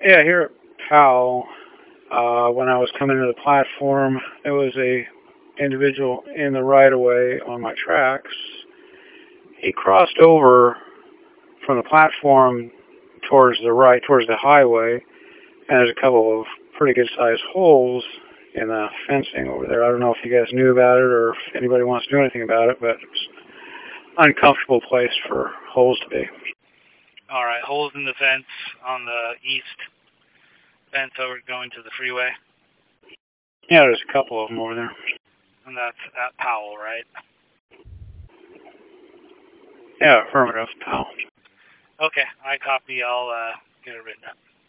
Yeah, here at Powell, when I was coming to the platform, there was a individual in the right of way on my tracks. He crossed over from the platform towards the right, towards the highway, and there's a couple of pretty good sized holes in the fencing over there. I don't know if you guys knew about it or if anybody wants to do anything about it, but it's an uncomfortable place for holes to be. All right, holes in the fence on the east fence over going to the freeway. Yeah, there's a couple of them over there. And that's at Powell, right? Yeah, affirmative, Powell. Okay, I copy. I'll get it written up.